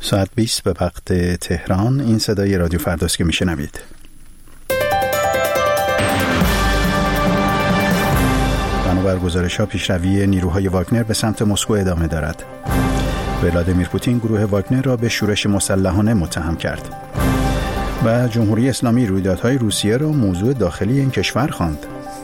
ساعت 20 به وقت تهران. این صدای رادیو فرداست که میشنوید. بنابر گزارش‌ها پیشروی نیروهای واگنر به سمت مسکو ادامه دارد. ولادیمیر پوتین گروه واگنر را به شورش مسلحانه متهم کرد و جمهوری اسلامی رویدادهای روسیه را موضوع داخلی این کشور خواند.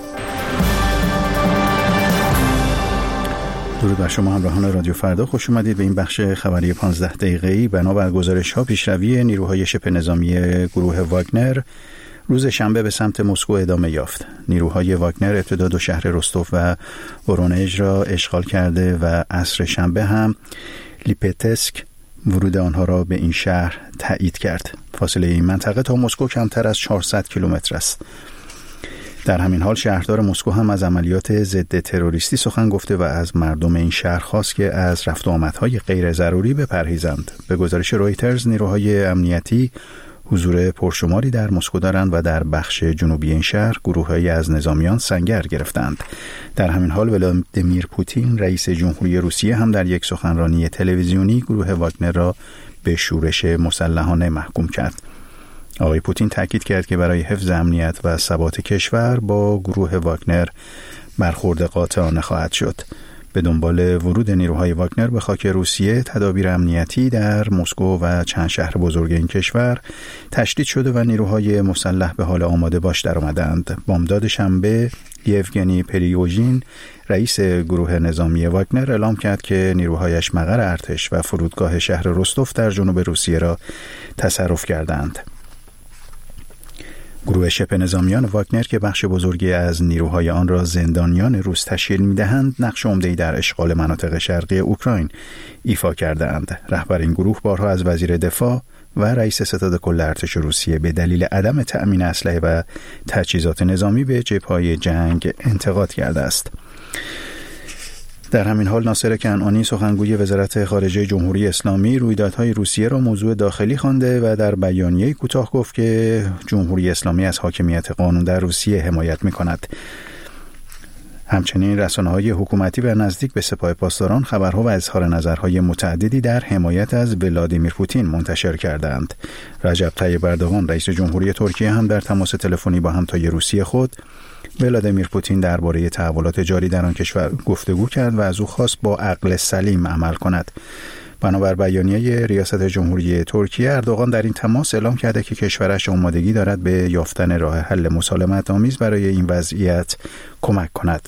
درود بر شما همراهان رادیو فردا، خوش اومدید به این بخش خبری 15 دقیقه‌ای. بنابر گزارش‌ها پیشروی نیروهای شبه نظامی گروه واگنر روز شنبه به سمت مسکو ادامه یافت. نیروهای واگنر ابتدا دو شهر رستوف و ورونژ را اشغال کرده و عصر شنبه هم لیپتسک ورود آنها را به این شهر تایید کرد. فاصله این منطقه تا مسکو کمتر از 400 کیلومتر است. در همین حال شهردار مسکو هم از عملیات ضد تروریستی سخن گفته و از مردم این شهر خواست که از رفت و آمدهای غیر ضروری بپرهیزند. به گزارش رویترز نیروهای امنیتی حضور پرشماری در مسکو دارند و در بخش جنوبی این شهر گروه‌هایی از نظامیان سنگر گرفتند. در همین حال ولادیمیر پوتین رئیس جمهوری روسیه هم در یک سخنرانی تلویزیونی گروه واگنر را به شورش مسلحانه محکوم کرد. آقای پوتین تاکید کرد که برای حفظ امنیت و ثبات کشور با گروه واگنر برخورد قاطعانه خواهد شد. به دنبال ورود نیروهای واگنر به خاک روسیه، تدابیر امنیتی در مسکو و چند شهر بزرگ این کشور تشدید شده و نیروهای مسلح به حال آماده باش درآمدند. بامداد شنبه یوگنی پریگوژین رئیس گروه نظامی واگنر اعلام کرد که نیروهایش مقر ارتش و فرودگاه شهر رستوف در جنوب روسیه را تصرف کردند. گروه شبه نظامیان واگنر که بخش بزرگی از نیروهای آن را زندانیان روس تشکیل می‌دهند، نقش عمده‌ای در اشغال مناطق شرقی اوکراین ایفا کرده‌اند. رهبر این گروه بارها از وزیر دفاع و رئیس ستاد کل ارتش روسیه به دلیل عدم تأمین اسلحه و تجهیزات نظامی به جبهه‌های جنگ انتقاد کرده است. در همین حال ناصر کنعانی سخنگوی وزارت خارجه جمهوری اسلامی رویدادهای روسیه را موضوع داخلی خوانده و در بیانیه کوتاه گفت که جمهوری اسلامی از حاکمیت قانون در روسیه حمایت می‌کند. همچنین رسانه‌های حکومتی و نزدیک به سپاه پاسداران خبرها و اظهار نظرهای متعددی در حمایت از ولادیمیر پوتین منتشر کردند. رجب طیب اردوغان رئیس جمهوری ترکیه هم در تماس تلفنی با همتای روسی خود ولادیمیر پوتین درباره تحولات جاری در آن کشور گفتگو کرد و از او خواست با عقل سلیم عمل کند. بنابر بیانیه ریاست جمهوری ترکیه، اردوغان در این تماس اعلام کرده که کشورش آمادگی دارد به یافتن راه حل مسالمت آمیز برای این وضعیت کمک کند.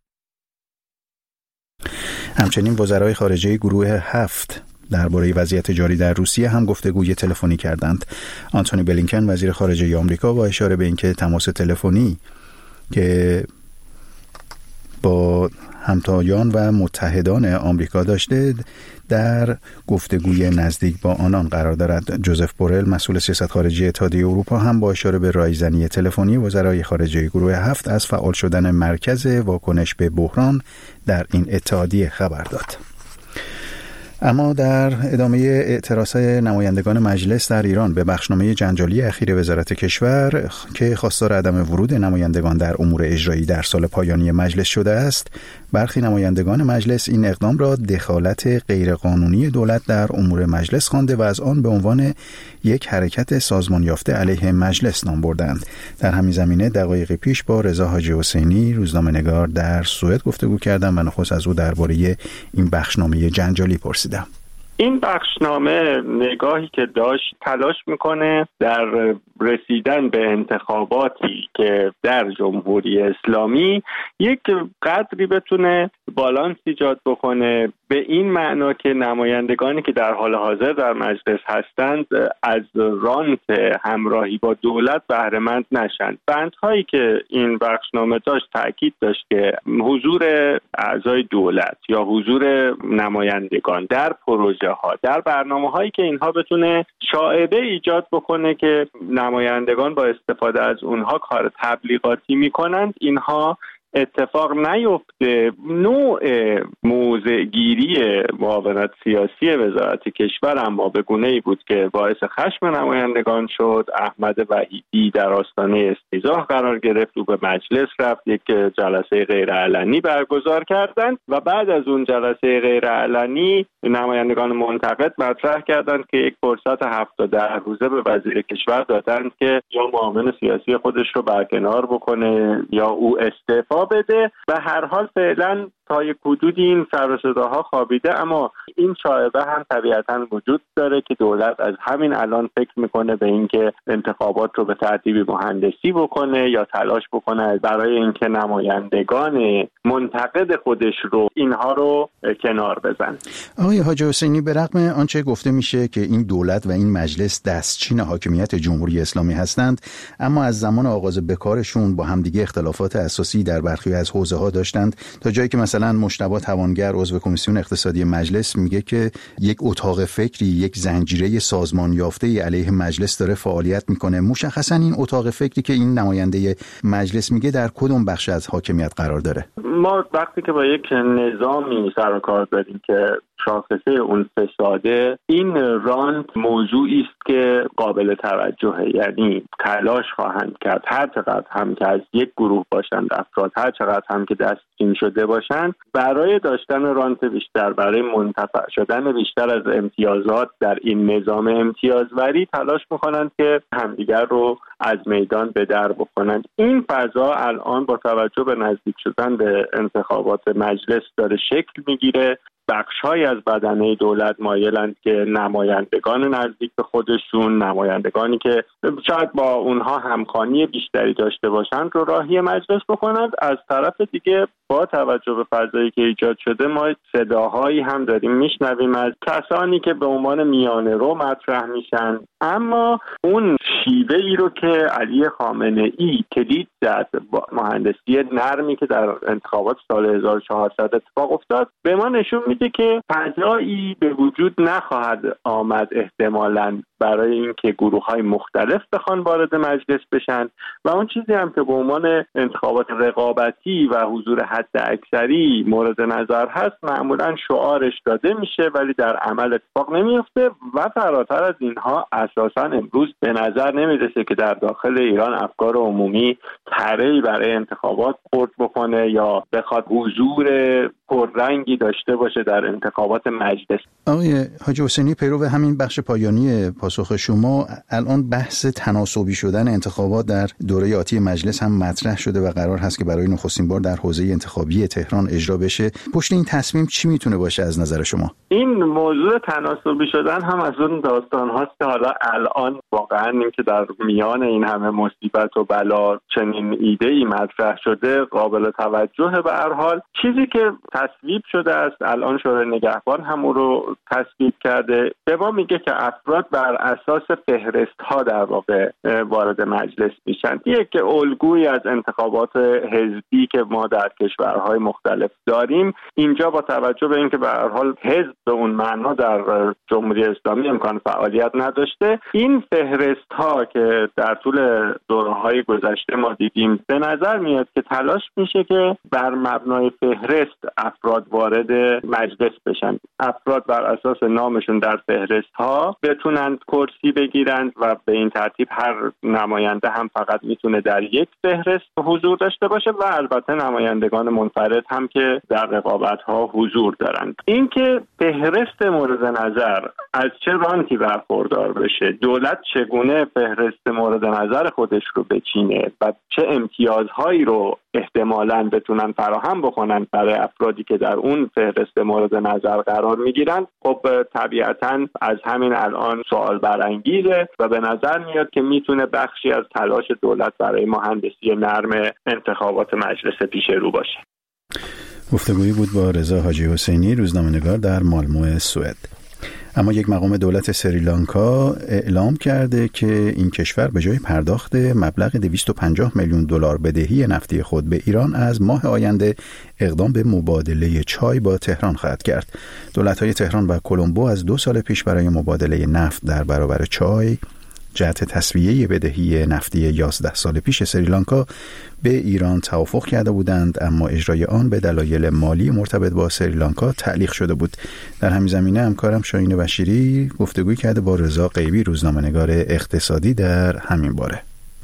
همچنین وزرای خارجه گروه 7 درباره وضعیت جاری در روسیه هم گفتگوی تلفنی کردند. آنتونی بلینکن وزیر خارجه آمریکا با اشاره به اینکه تماس تلفنی که با همتایان و متحدان آمریکا داشته در گفتگوی نزدیک با آنان قرار دارد. جوزف بورل مسئول سیاست خارجی اتحادیه اروپا هم با اشاره به رایزنی تلفنی وزرای خارجه گروه 7 از فعال شدن مرکز واکنش به بحران در این اتحادیه خبر داد. اما در ادامه اعتراضات نمایندگان مجلس در ایران به بخشنامه جنجالی اخیر وزارت کشور که خواستار عدم ورود نمایندگان در امور اجرایی در سال پایانی مجلس شده است، برخی نمایندگان مجلس این اقدام را دخالت غیرقانونی دولت در امور مجلس خوانده و از آن به عنوان یک حرکت سازمان یافته علیه مجلس نام بردند. در همین زمینه دقایقی پیش با رضا حاجی حسینی روزنامه‌نگار در سوئد گفتگو کردم و نخست از او درباره این بخشنامه جنجالی پرسیدم. این بخشنامه نگاهی که داشت تلاش میکنه در رسیدن به انتخاباتی که در جمهوری اسلامی یک قدری بتونه بالانس ایجاد بکنه، به این معنا که نمایندگانی که در حال حاضر در مجلس هستند از رانت همراهی با دولت بهره مند نشن. بندهایی که این بخشنامه داشت تاکید داشت که حضور اعضای دولت یا حضور نمایندگان در پروژه ها، در برنامه هایی که اینها بتونه شائبه ایجاد بکنه که نمایندگان با استفاده از اونها کار تبلیغاتی میکنند، اینها اتفاق نیفته، نوع موضع‌گیری معاونت سیاسی وزارت کشور اما به گونه‌ای بود که باعث خشم نمایندگان شد. احمد وحیدی در آستانه استیضاح قرار گرفت و به مجلس رفت، یک جلسه غیرعلنی برگزار کردند و بعد از اون جلسه غیرعلنی نمایندگان منتقد مطرح کردند که یک فرصت 7 تا 10 روزه به وزیر کشور دادند که یا معاون سیاسی خودش رو برکنار بکنه یا او استعفا بده. و هر حال فعلا تا یک حدودی این سر و صداها خوابیده، اما این شایبه هم طبیعتاً وجود داره که دولت از همین الان فکر میکنه به اینکه انتخابات رو به ترتیبی مهندسی بکنه یا تلاش بکنه برای اینکه نمایندگان منتقد خودش رو اینها رو کنار بزنه. آقای حاجی حسینی، به رغم آنچه گفته میشه که این دولت و این مجلس دستچین حاکمیت جمهوری اسلامی هستند، اما از زمان آغاز بکارشون با همدیگه اختلافات اساسی در برخی از حوزه‌ها داشتند، تا جایی که مثلا مجتبی توانگر عضو کمیسیون اقتصادی مجلس میگه که یک اتاق فکری، یک زنجیره سازمان یافته علیه مجلس داره فعالیت میکنه. مشخصا این اتاق فکری که این نماینده مجلس میگه در کدوم بخش از حاکمیت قرار داره؟ ما وقتی که با یک نظامی سر و کار داریم که شاخصه اون فساده، این رانت موضوعی است که قابل توجهه، یعنی تلاش خواهند کرد هر چقدر هم که از یک گروه باشند افراد، هر چقدر هم که دستچین شده باشند، برای داشتن رانت بیشتر، برای منتفع شدن بیشتر از امتیازات در این نظام امتیازوری تلاش میکنند که همدیگر رو از میدان به در بکنند. این فضا الان با توجه به نزدیک شدن به انتخابات مجلس داره شکل میگیره. بخش‌های از بدنه دولت مایلند که نمایندگان نزدیک به خودشون، نمایندگانی که شاید با اونها همخوانی بیشتری داشته باشند رو راهی مجلس بکنند. از طرف دیگه با توجه به فضایی که ایجاد شده ما صداهایی هم داریم میشنویم از کسانی که به عنوان میانه رو مطرح میشن، اما اون شیوه ای رو که علی خامنه ای کلید زد با مهندسی نرمی که در انتخابات سال 1400 اتفاق افتاد به ما نشون میده که فضایی به وجود نخواهد آمد احتمالاً برای اینکه گروه‌های مختلف بخوان وارد مجلس بشن و اون چیزی هم که به عنوان انتخابات رقابتی و حضور حد اکثری مورد نظر هست معمولاً شعارش داده میشه ولی در عمل اتفاق نمیفته و فراتر از اینها اساساً امروز به نظر نمیرسه که در داخل ایران افکار عمومی طرحی برای انتخابات خرد بکنه یا بخواد حضور پررنگی داشته باشه در انتخابات مجلس. آقای حاجی حسینی، پیرو همین بخش پایانی پاسخ شما، الان بحث تناسبی شدن انتخابات در دوره آتی مجلس هم مطرح شده و قرار هست که برای نخستین بار در حوزه انتخابی تهران اجرا بشه. پشت این تصمیم چی میتونه باشه از نظر شما؟ این موضوع تناسبی شدن هم از اون داستان هاست که حالا الان واقعا این که در میان این همه مصیبت و بلا چنین ایده‌ای مطرح شده قابل توجهه. به هر حال چیزی که تصویب شده است، الان شورای نگهبان هم اون رو تصویب کرده، به ما میگه که افراد بر اساس فهرست ها در واقع وارد مجلس میشن. یک الگویی از انتخابات حزبی که ما در کشورهای مختلف داریم، اینجا با توجه به اینکه به هر حال حزب به اون معنا در جمهوری اسلامی امکان فعالیت نداشته، این فهرست ها که در طول دوره‌های گذشته ما دیدیم، به نظر میاد که تلاش میشه که بر مبنای فهرست افراد وارد مجلس بشن. افراد بر اساس نامشون در فهرست ها بتونن کرسی بگیرند و به این ترتیب هر نماینده هم فقط میتونه در یک فهرست حضور داشته باشه و البته نمایندگان منفرد هم که در رقابت ها حضور دارند. اینکه فهرست مورد نظر از چه رانتی برخوردار بشه، دولت چگونه فهرست مورد نظر خودش رو بچینه و چه امتیازهایی رو احتمالاً بتونن فراهم بکنن برای افرادی که در اون فهرست مورد نظر قرار میگیرن، خب طبیعتاً از همین الان سوال برانگیزه و به نظر میاد که میتونه بخشی از تلاش دولت برای مهندسی نرم انتخابات مجلس پیش رو باشه. گفتگویی بود با رضا حاجی حسینی، روزنامه‌نگار در مالمو سوئد. اما یک مقام دولت سریلانکا اعلام کرده که این کشور به جای پرداخت مبلغ 250 میلیون دلار بدهی نفتی خود به ایران از ماه آینده اقدام به مبادله چای با تهران خواهد کرد. دولت‌های تهران و کلمبو از 2 سال پیش برای مبادله نفت در برابر چای جهت تسویه بدهی نفتی 11 سال پیش سریلانکا به ایران توافق کرده بودند، اما اجرای آن به دلایل مالی مرتبط با سریلانکا تعلیق شده بود. در همین زمینه همکارم شاهین بشیری گفتگوی کرده با رضا غیبی، روزنامه‌نگار اقتصادی، در همین باره.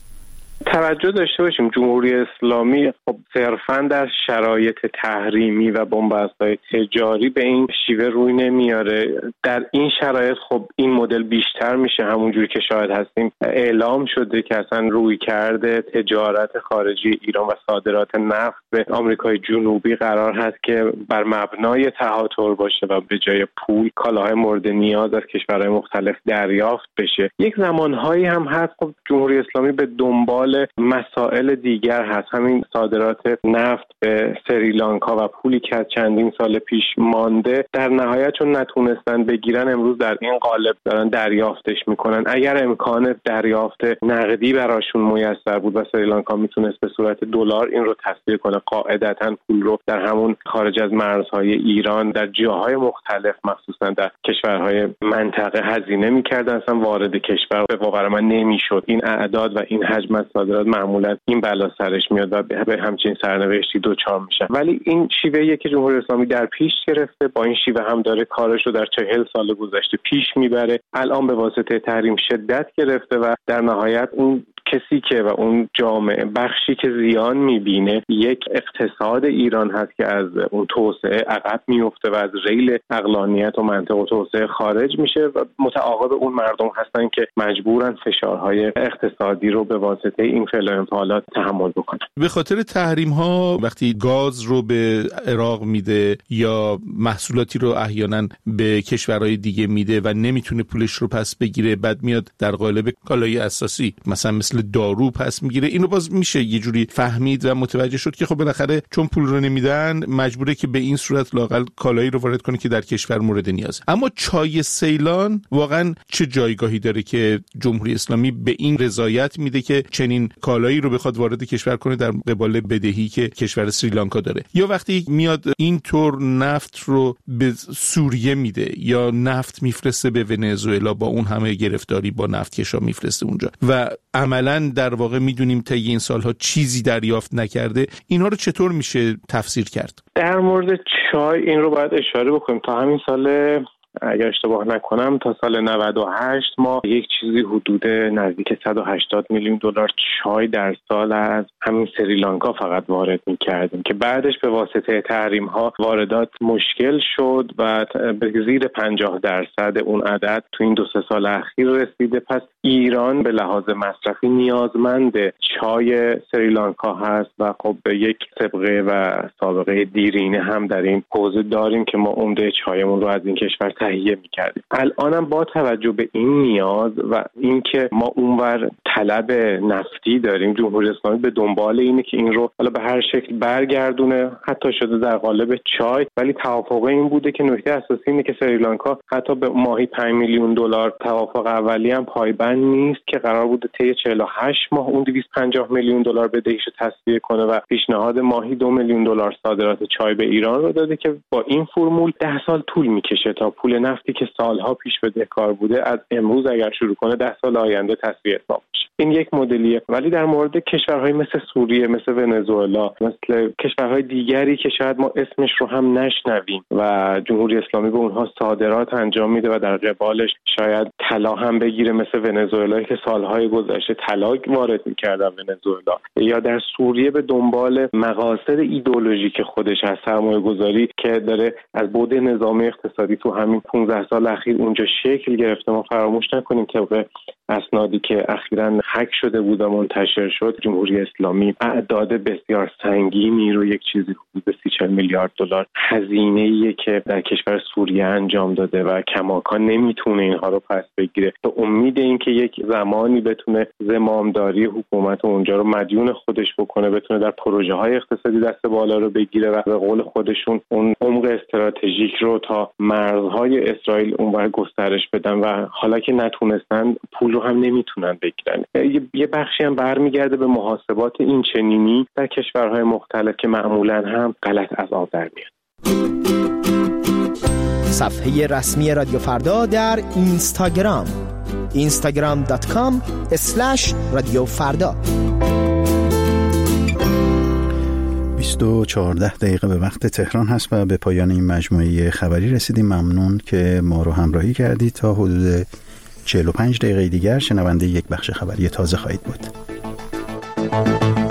توجه داشته باشیم جمهوری اسلامی خب صرفاً در شرایط تحریمی و بنبست‌های تجاری به این شیوه روی نمیاره. در این شرایط خب این مدل بیشتر میشه، همونجوری که شاهد هستیم اعلام شده که اصلا روی کرده تجارت خارجی ایران و صادرات نفت به آمریکای جنوبی قرار هست که بر مبنای تهاتر باشه و به جای پول کالاهای مورد نیاز از کشورهای مختلف دریافت بشه. یک زمانهایی هم هست خب جمهوری اسلامی به دنبال مسائل دیگر هست، همین صادرات نفت به سریلانکا و پولی که از چندین سال پیش مانده در نهایت چون نتونستن بگیرن امروز در این قالب دارن دریافتش میکنن. اگر امکان دریافت نقدی براشون میسر بود و سریلانکا میتونست به صورت دلار این رو تسویه کنه، قاعدتا پول رو در همون خارج از مرزهای ایران در جاهای مختلف مخصوصا در کشورهای منطقه هزینه میکردن، اصلا وارد کشور به باور من نمیشد. این اعداد و این حجم صادرات معمولا این بلا سرش میاد و به همچین سرنوشتی دوچار میشن. ولی این شیوهیه که جمهوری اسلامی در پیش گرفته، با این شیوه هم داره کارش رو در 40 سال گذشته پیش میبره. الان به واسطه تحریم شدت گرفته و در نهایت اون کسی که و اون جامعه بخشی که زیان میبینه یک اقتصاد ایران هست که از اون توسعه عقب میفته و از ریل عقلانیت و منطق و توسعه خارج میشه و متعاقب اون مردم هستن که مجبورن فشارهای اقتصادی رو به واسطه این فعل و انفعالات تحمل بکنن. به خاطر تحریم ها وقتی گاز رو به عراق میده یا محصولاتی رو احیانا به کشورهای دیگه میده و نمیتونه پولش رو پس بگیره، بعد میاد در قالب کالای اساسی مثل دارو پس میگیره، اینو باز میشه یه جوری فهمید و متوجه شد که خب بالاخره چون پول رو نمیدن مجبوره که به این صورت لااقل کالایی رو وارد کنه که در کشور مورد نیازه. اما چای سیلان واقعا چه جایگاهی داره که جمهوری اسلامی به این رضایت میده که چنین کالایی رو بخواد وارد کشور کنه در قبال بدهی که کشور سریلانکا داره؟ یا وقتی میاد این طور نفت رو به سوریه میده یا نفت میفرسته به ونزوئلا با اون همه گرفتاری با نفتکشا میفرسته اونجا و عملاً در واقع میدونیم طی این سالها چیزی دریافت نکرده، اینا رو چطور میشه تفسیر کرد؟ در مورد چای این رو باید اشاره بکنیم. تا همین سال اگر اشتباه نکنم تا سال 98 ما یک چیزی حدود نزدیک 180 میلیون دلار چای در سال از همین سریلانکا فقط وارد می‌کردیم که بعدش به واسطه تحریم‌ها واردات مشکل شد و به زیر 50% اون عدد تو این 2-3 سال اخیر رسیده. پس ایران به لحاظ مصرفی نیازمند چای سریلانکا هست و خب یک سابقه و سابقه دیرینه هم در این حوزه داریم که ما عمده چایمون رو از این کشور تهیه می‌کردیم. الانم با توجه به این نیاز و اینکه ما اونور طلب نفتی داریم، جمهوری اسلامی به دنبال اینه که این رو حالا به هر شکل برگردونه، حتی شده در قالب چای. ولی توافق این بوده که نکته اساسی اینه که سریلانکا حتی به ماهی 5 میلیون دلار توافق اولی هم پایبند نیست که قرار بوده طی 48 ماه اون 250 میلیون دلار بدهیشو تسویه کنه و پیشنهاد ماهی 2 میلیون دلار صادرات چای به ایران رو داده که با این فرمول 10 سال طول میکشه تا پول نفتی که سالها پیش بدهکار بوده از امروز اگر شروع کنه 10 سال آینده تسویه حساب بشه. این یک مدلیه. ولی در مورد کشورهای مثل سوریه، مثل ونزوئلا، مثل کشورهای دیگری که شاید ما اسمش رو هم نشنویم و جمهوری اسلامی به اونها صادرات انجام میده و در قبالش شاید طلا هم بگیره، مثل ونزوئلا که سالهای گذشته طلا وارد می‌کردن ونزوئلا، یا در سوریه به دنبال مقاصد ایدئولوژیک خودش از سرمایه‌گذاری که داره از بعد نظامی اقتصادی تو همین 15 سال اخیر اونجا شکل گرفته. ما فراموش نکنیم طبق اسنادی که اخیراً هک شده بود و منتشر شد، جمهوری اسلامی اعداد بسیار سنگینی رو، یک چیزی حدود 30-40 میلیارد دلار هزینه‌ای که در کشور سوریه انجام داده و کماکان نمیتونه اینها رو پس بگیره. به امید اینکه یک زمانی بتونه زمامداری حکومت اونجا رو مدیون خودش بکنه، بتونه در پروژه‌های اقتصادی دست بالا رو بگیره و به قول خودشون اون عمق استراتژیک رو تا مرزهای اسرائیل اونور گسترش بدن و حالا که نتونستن پول رو هم نمیتونن بگیرن. یه بخشی هم برمیگرده به محاسبات این چنینی در کشورهای مختلف که معمولاً هم غلط از آب در میاد. صفحه رسمی رادیو فردا در اینستاگرام instagram.com/radiofrda. 14 دقیقه به وقت تهران هست و به پایان این مجموعه خبری رسیدیم. ممنون که ما رو همراهی کردید. تا حدود 45 دقیقه دیگر شنونده یک بخش خبری تازه خواهید بود.